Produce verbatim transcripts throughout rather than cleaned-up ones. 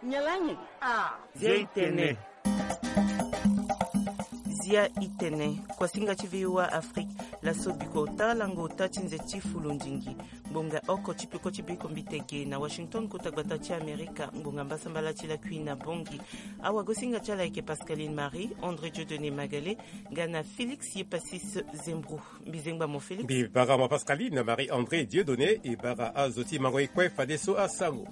Nyalanyi. Ah. Zia itene. Zia itene. Kwa singa chiviwa Afrique. La sobiko talango tachinze chifulu njingi. Mbonga oko chipiko chibiko mbitege na Washington kutagbata chi Amerika. Mbonga mbasambala chila kuina bongi. Awa gosinga chala eke Pascaline Marie, André Dieudonné Magalé, Gana Félix Yepasis Zembrou. Mbizengba mo Félix. Bi barama Pascaline Marie André Dieudonné et bara azoti mangoikwe fadeso asango.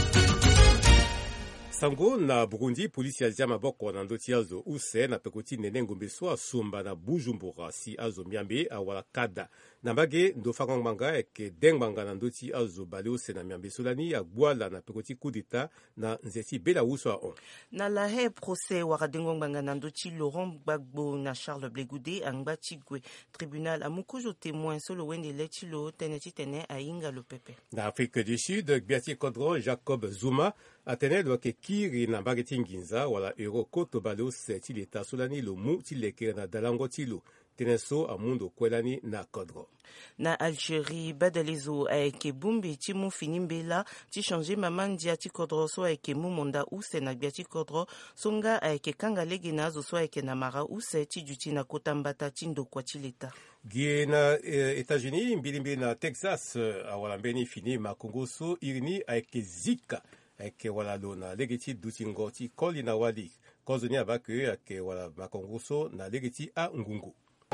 Sango na Burundi, polisi ya zia maboko na ndoti azo use na pekoti nene ngombe soa sumba na Bujumbura si azo miambe awala kada. Na mbage ndo fakong manga eke deng manga na ndoti azo bale use na miambe solani ya guala na pekoti kudita na nzeti bela uswa on. Na la he procès wakadengo manga na ndoti Laurent Gbagbo na Charles Blé Goudé angba chigwe tribunal amukujo témoin solo wende lechilo teneti tene ainga lo pepe. Na Afrique du Sud, Biati Kodro Jacob Zuma atene lo ke kiri na mbageti nginza wala euro koto bale use ti leta solani lo mu ti leke na dalango tilo. Teneso amundo kwelani na Kodro. Na Algérie, badalezo aeke bumbi ti mu finimbela ti changer mamandia ti Kodro so aeke mu monda use na biati Kodro songa aeke kanga lege na zo so aeke na mara use ti juti na kotambata ti ndokwa ti leta. Gie na eh, États-Unis, mbilimbi na Texas awala mbeni fini makongo so irini aeke zika aeke wala lo na legeti dutingo ti koli na wali kozoni abake aeke wala makongo so na legeti a ngungu.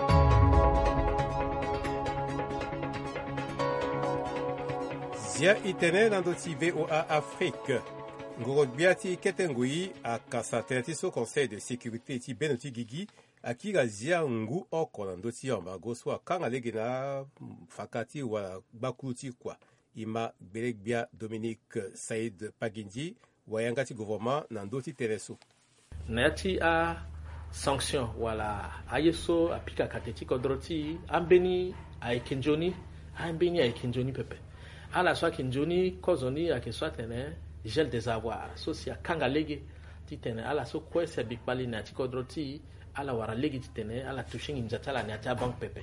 Zia itene na ndoti V O A Afrique. Ngoro biati ketengui akasate ti so Conseil de sécurité ti benoti gigi akira zia ngu oko na ndoti ambago so akanga lege na fakati wa bakuti kwa ima belegbia Dominique Saïd Pagindi wayanga ti gouvernement na ndoti tereso. Nati a sanction wala ayeso apika kateti kodroti ambeni aikenjoni ambeni aikenjoni pepe ala swa kinjoni kozoni akeswa tene gel des avoirs so si akanga lege titene ala so kwese bikpali na tikodroti ala wara lege titene ala tushingi njatala na ta bank pepe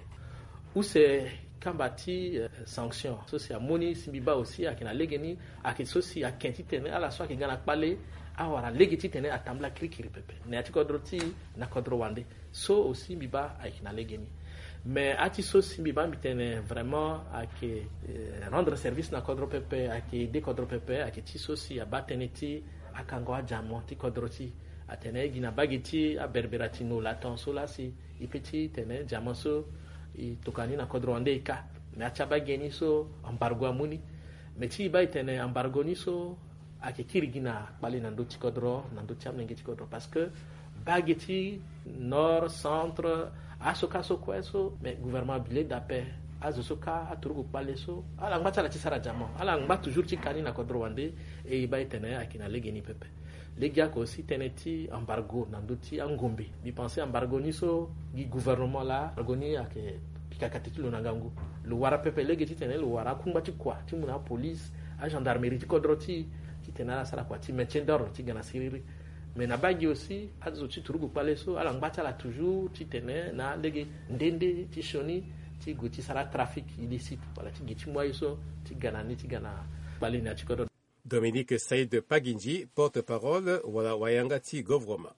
use kambati uh, sanction so si amoni simbiba aussi akina lege ni akiso si akenti tene ala swa kigana pale awara lege titene atambla krikiri pepe na tikodroti na kodro wande so aussi biba akina lege ni mais ati so simbiba mitene vraiment ake euh, rendre service na kodro pepe ake de kodro pepe ake ti so si abateneti akangwa jamo ti kodroti atene gina bagiti a berberati no la ton so la si ipeti tene jamo so i tokani na kodro ande ka mais acha bageni so embargo amuni mais ti ba tene embargo ni so ake kirigina bali na ndo ti kodro na ndo ti amnenge ti kodro parce que bagiti nord centre asoka so kweso mais gouvernement bilé d'appel azosoka aturugo paleso ala ngbatala ti sara jamo ala ngba toujours ti kani na kodro wande e iba itene akina legeni pepe legia ko si teneti embargo na ndoti angombe bi penser embargo ni so gi gouvernement la agoni ake pikakati lo nangangu lo wara pepe legi ti tene lo wara kumbati kwa ti muna police a gendarmerie ti kodro ti ti tena sara kwa ti maintien d'ordre ti gana siriri mais na bagi aussi azo ti turugo paleso ala ngbatala la toujours ti tene na legi ndende ti shoni ti guti sara trafic illicite wala ti giti moyo so ti gana ni ti gana balina ti kodro. Dominique Saïd Pagindi, porte-parole wala wayanga ti gouvernement.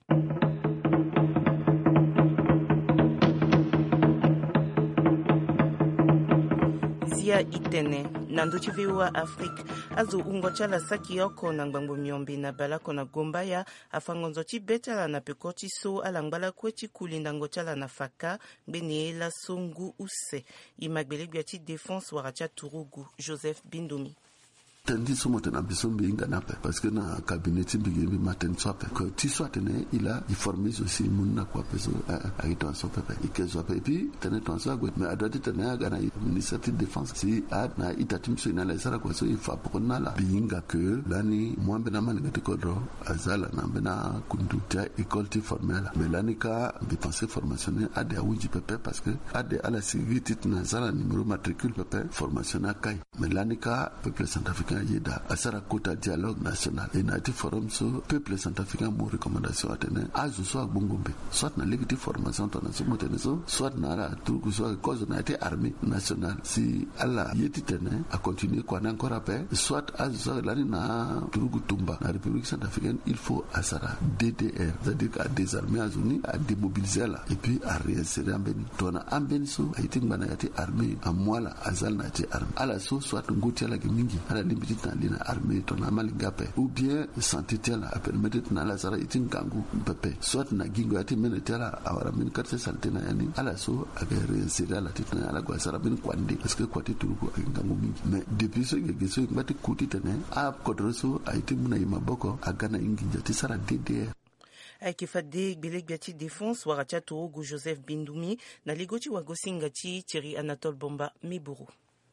Zia itene nando ti V O A Afrique azo ungochala saki yoko na ngbango miombe na balako na gombaya afangonzo ti betala na pekoti so alangbala kweti kulinda ngochala na faka bene la songu use imagbele ti défense waracha turugu Joseph Bindomi. Tandi somo tena bisombe inga nape parce que na cabinet bigi mi maten sope que tu sois tene il a informé aussi munna kwa peso a ito sope pe ike sope et puis tene ton so go mais adoti tene aga na ministère de défense si a na itatim so na la sara kwa so il faut pour na la binga que lani mwambe na mani ngati kodro azala na bena kundu ta école ti formelle mais lani ka bi penser formation a de awuji pepe parce que a de ala sécurité na zala numéro matricule pepe formation a kai mais lani ka peuple centrafricain centrafricain yeda asara kota dialogue national et na ti forum so peuple centrafricain mo recommandation atene azu so bongombe soit na legiti formation to na so motene so soit na la truc soit cause na été armée nationale si ala yeti tene a continuer quoi encore après soit azu so la na truc tumba na république centrafricaine il faut asara D D R c'est-à-dire à désarmer azuni à démobiliser là et puis à réinsérer en Bénin tona en Bénin so a été bana yati armée à moi là azal na été armée ala so soit ngoti ala mingi ala limiti na lina armée tona malingape ou bien santé tela a permettre na la sara itin gangu pepe soit na gingo yati mene tela awara min carte santé na yani ala so aga réinsérer la titana ala kwa sara min kwandi parce que kwati turuko gangu mingi mais depuis ce que so ngati kuti tene a kodroso a été muna imaboko agana ingi jati sara D D R aikifade bileg biati défense waracha togo Joseph Bindoumi na ligoti wa Gosingati Thierry Anatole Bomba Miburu.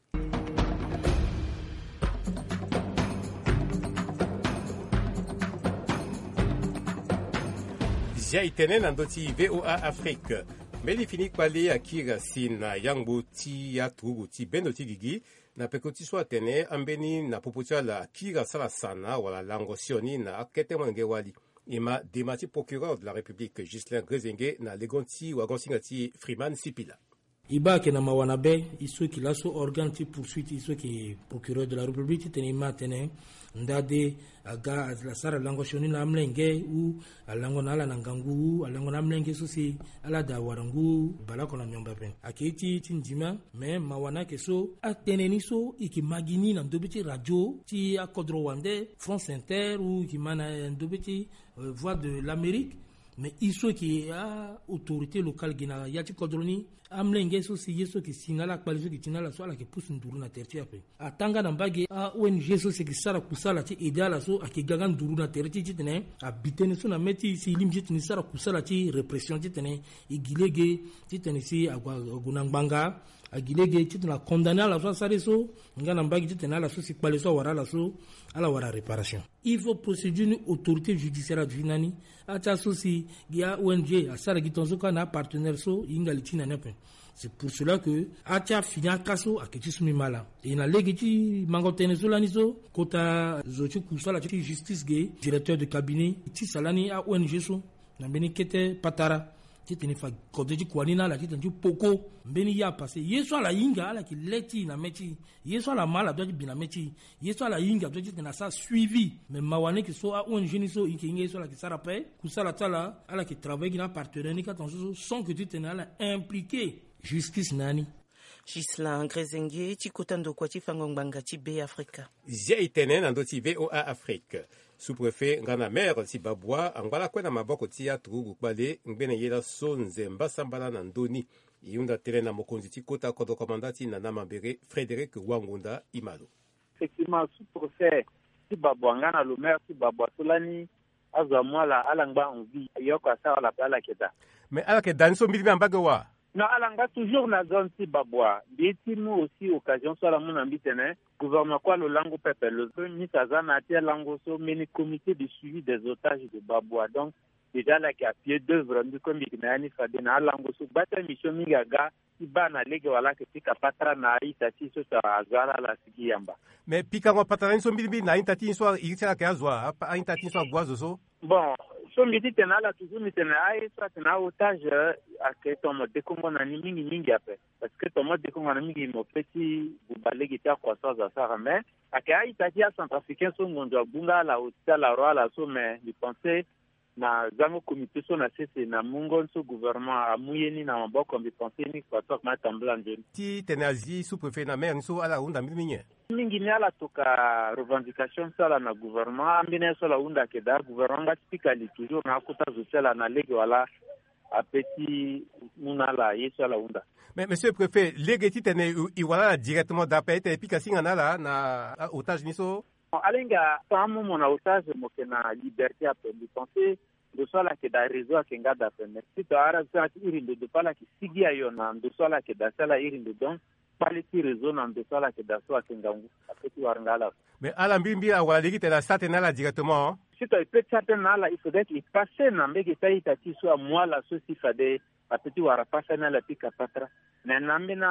Zia itene na ndoti V O A Afrique. Meli fini kwale akira sina yangbo ti ya tugu ti bendo ti gigi na pekoti so atene ambeni na popotia la akira sala sana wala lango sioni na akete mwenge wali. Ima demati procureur de la République Ghislain Grezenge na legonti wa Gosingati Freeman Sipila. Iba ke na mawana be iso ki laso organe ti poursuite iso ki procureur de la République tene ma tene ndade aga la sara lango shoni na mlenge u alango na ala na ngangu alango na mlenge so si ala da warangu bala kona nyomba pe aketi ti ndima me mawana ke so atene ni so iki magini na ndobiti radio ti akodro wande France Inter ou ki mana ndobiti euh, voix de l'Amérique. Mais iso qui a autorité locale gina yati kodroni amlenge so si yeso ki sinala kwalizo ki tinala so ala ki pousse nduru na terti ape atanga na mbage a O N G so se ki sara kusala ti idala so akigaga nduru na terti ti tene abitene so na meti si limji ti sara kusala ti répression ti tene igilege ti tene si aguna ngbanga agilege ti tene condamner la so sare so ngana mbage ti tene ala so si kwale so wara la so ala wara réparation il faut procéder une autorité judiciaire du nani acha so si ya O N G asara gitonzo kana partenaire so ingaliti na nepe. C'est pour cela que acha finya kaso aketi sumi mala et na legiti mangotene so lani so kota zochu kusala ti justice ge directeur de cabinet ti salani a O N G so na beni kete patara ti tene fa kodeji kwanina la ti tene poko mbeni ya passé yeso ala yinga ala ki leti na meti yeso ala mala doji bina meti yeso ala yinga doji tene sa suivi mais mawane ki so a O N G ni so inki yeso ala ki sara pe kusala tala ala ki travaille na partenaire ni ka tonso sans que tu tene ala impliqué justice nani Ghislain Grezenge tikotando kwa tifangongbanga ti B Africa. Zia itene na ndoti V O A Afrique. Sous-préfet ngana maire si babwa angwala kwena maboko ti ya tugu kwale ngbene yela so nzemba sambala na ndoni yunda tele na mokonzi ti kota kodo komandati na namambere Frédéric Wangunda Imalo. Effectivement sous-préfet si babwa ngana le maire si babwa solani azamwa la alangba envie yoko sa la pala keda. Mais ala ke danso mbi mbagawa. Non, alanga toujours na zone si babwa. Bieti nous aussi occasion soit la mon ambitene. Gouvernement quoi le lango pepe le premier tazana tia lango so meni comité de suivi des otages de babwa. Donc déjà là qui a pied d'œuvre ndu comme iknani fadena lango so bata mission mingaga ibana lege wala ke pika patra na itati so ta azara la sikiyamba. Mais pika ngo patra so mbi na itati so ikira ke azwa a itati so gwazo so. Bon, so midi tena la toujours mitena ai so tena otage a que tomo de Congo na mingi mingi ape parce que tomo de Congo na mingi mo petit bubalegi ta croissance à ça mais a que ai tati a centrafricain so ngondo bunga la hôpital la roi la so mais je pensais na zango comité so na cese na mungo so gouvernement a muyeni na maboko mbi pensé ni kwa tok ma tamblanje ti tenazi sous préfet na maire so ala unda mingi mingi ni ala toka revendication sala na gouvernement ambine so la unda ke da gouvernement spika li toujours na kuta zutela na lege wala a petit munala yeso la unda. Mais monsieur le préfet lege tene i wala directement d'appel et puis kasinga na la na otage niso alenga tamu mona otage mo ke na liberté a pendi penser de sola ke da réseau a kenga da pendi si to ara sa irinde de pala ki sigi ayo na de sola ke da sala irinde donc paliti réseau na de sola ke da so a kenga ngu a petit warngala. Mais ala mbimbi a wala lege tena state na la directement si to peut certainement là il faudrait qu'il passe na mbege tayi tati so moi la so si fade a petit wara passa na la pika patra mais nambina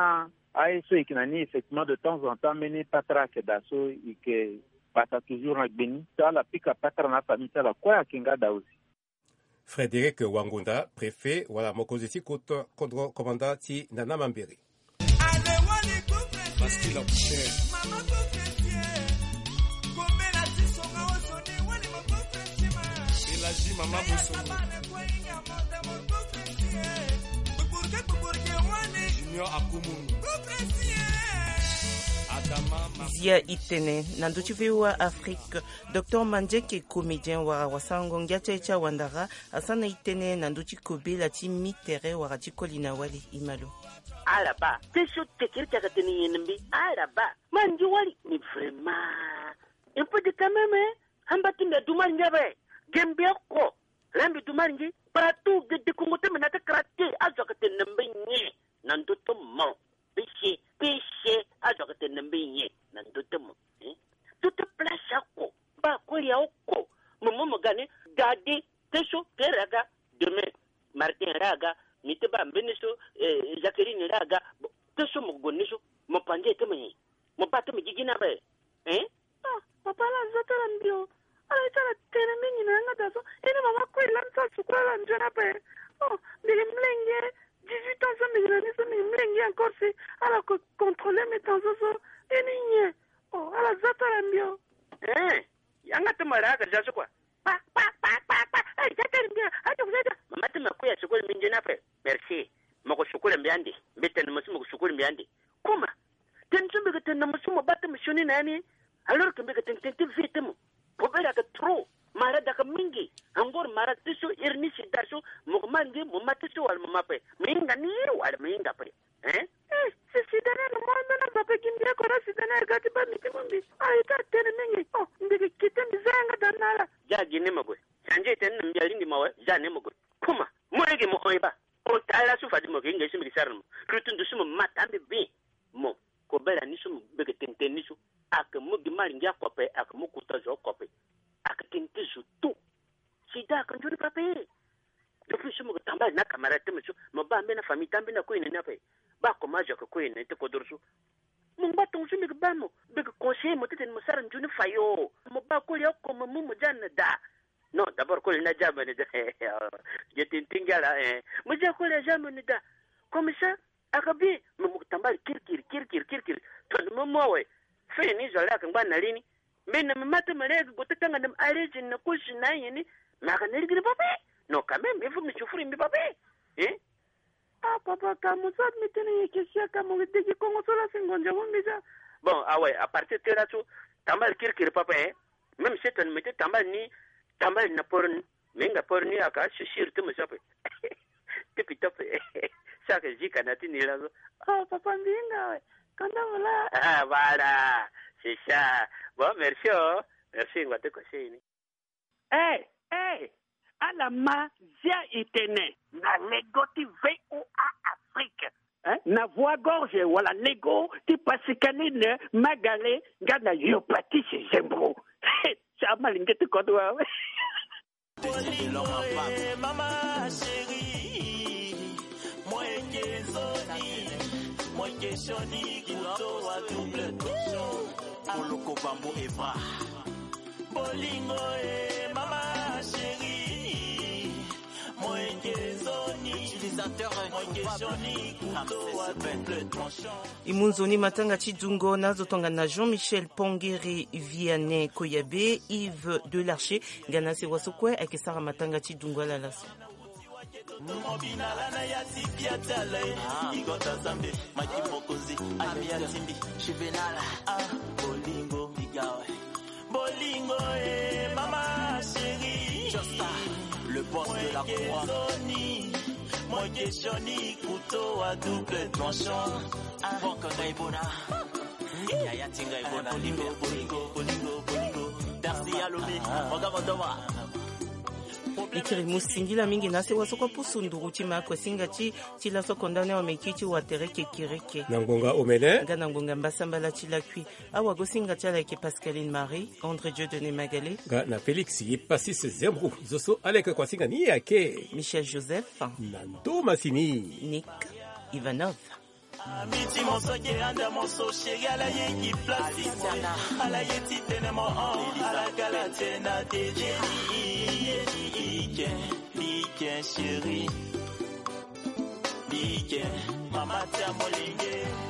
aïe, so, qui n'a ni effectivement de temps en temps, mené patra que d'assaut, et que pata toujours en béni, ça, la pique à patra na famille, ça, la quoi, à Kingada aussi. Frédéric Wangunda, préfet, voilà, Mokozesi, contre commandant Ti Nana Mambiri. Parce qu'il a touché. Il a dit maman Boussoumou. Junior Akumungu. Zia Itene, nanduchi viwa Afrique, docteur Mandjeke comédien wara wasango ngiacha echa wandara, asana Itene nanduchi kobe la timi tere wara chikolina wali imalo. Alaba, tesho tekirika kateni yenembi, alaba, manji wali ni vraiment. Un peu de quand même, hambati na duman ngabe, gembia ko, lambi duman ngi, partout de de kongote menata krate, azo katenembe nye, nanduto mo, péché, péché, azo katenembe nye, nanduto mo, eh? Tout place ako, ba ko ya oko, momo mogane, gadi, tesho teraga, demain, Martin Raga, Niteba Beneso, Jacqueline Raga, Tesho Mogonisho, Mopanje Temi, Mopata Mijiginabe, eh? Ah, Papa Zatarambio, I tell a tenement in another, and a mama quail and such a quail and Janabe. Oh, the Mlenge, dix-huit ans, millions, Mlenge and Corsi, à la contrôler mes temps, any oh, à la Zatarambio. Eh, Yangata Maraga, Jasqua. Pa, pa, pa, pa, pa, I tell him, I don't know. Mamata Makuya Sukul Minjanape, Merci, Moko Sukul and Biandi, Betten Musumo Sukul Biandi. Kuma, then to make a Namusumo Batam Shuninani, I look to make a tentative victim. Pobera the true, Marada Mingi, Angor Maratiso, Irnisi Daso, Momangi, Momatiso, and Momape, Minga Niru, and Minga. Eh? Eh, Sidana, Mamma, Papa Kimbia, Corasidan, I got about me. I got ten minutes. Oh, the kitten is Zanga, Jaginimago, Sanjay and Yalini Moa, Janimogo. Kuma, Moregi Moiba, O Tala Sufadimo, English Milisarum, Rutin to some mat and be Mo, Cobella Nisum, Begatin Tenisu, Akamugi Maringa Cope, Akamukuta Zocope, Akatintisu too. Sida can do the pape. The fish of Tamba Nakamaratemusu, Mobambina Famitambina Queen in Nape, Baco Majaka Queen and Tecodorsu. Mumbaton Sumik Bamo, big conseil moted in Musaran Junifayo, Mobaco Yoko Mumujana da. No, d'abord qu'on a jamais dit, j'étais tingala, eh, mais j'ai qu'on a jamais dit, comme ça, Arabi, Moutambal, Kirkir, Kirkir, Kirkir, tout le moment, ouais, fait une isola, comme Banalini, mais ne me mate ma règle, but the tongue I read in the cushion, Nayani, Maranel Gribabe, no, quand même, il faut me souffrir, mi papé, eh? Ah, papa, comme ça, me tenez, que si à comme vous dites, comme ça, la seconde, bon, ah ouais, à partir de là, Tambal Kirkir, papa, même si tu ne mettais Tambal ni. Tambal na porn, menga porni aka shishir tu musape. Tipi tope. Saka jika na tini lazo. Oh, papa mbinga we. Kanda wala. Ah, voilà. C'est ça. Bon, merci oh. Merci, ngwa te koseni. Eh, eh. Alama zia itene. Na legoti V O A Afrique. Hein? Na voix gorge wala lego ti pasikaline magale ngana yopati se zembro. Chama lingete kodwa. Mama chérie, moi qui zoni, moi qui choni qui to double touchon. Oloko bambo Eva. Bolingo e mama chérie, moi qui zoni, utilisateur moi qui choni to double touchon. Imunzoni matanga chidungo nazotonga na Jean-Michel Pongeri Vianney Koyabe Yves Delarcher ngana se wasokwe akisara matanga chidungo la laso. Bolingo e mama chérie, le boss de la croix. Moi qui choni couteau à double tranchant. Avant que Gaibona, Yaya Tinga Ibona, Bolingo, Bolingo, Bolingo, Bolingo, Darcy Alomé, Mogamodowa. Ikiri musingila mingi nase wasoko pusunduru chima kwa singachi chila so kondane wa mekichi wa tereke kireke. Nangonga Omene. Nga nangonga mbasambala chila kui. Awa go singa chala ke Pascaline Marie, André Dieudonné Magalé. Nga na Félix Yepassis Zembrou. Zoso aleka kwa singa ni yake. Michel Joseph. Nando Massimi. Nick Ivanov. Amiti mosoke anda moso chéri ala yeki plastique ala yeti tenemo on ala kala tena teje ike ike chéri ike mama ta molinge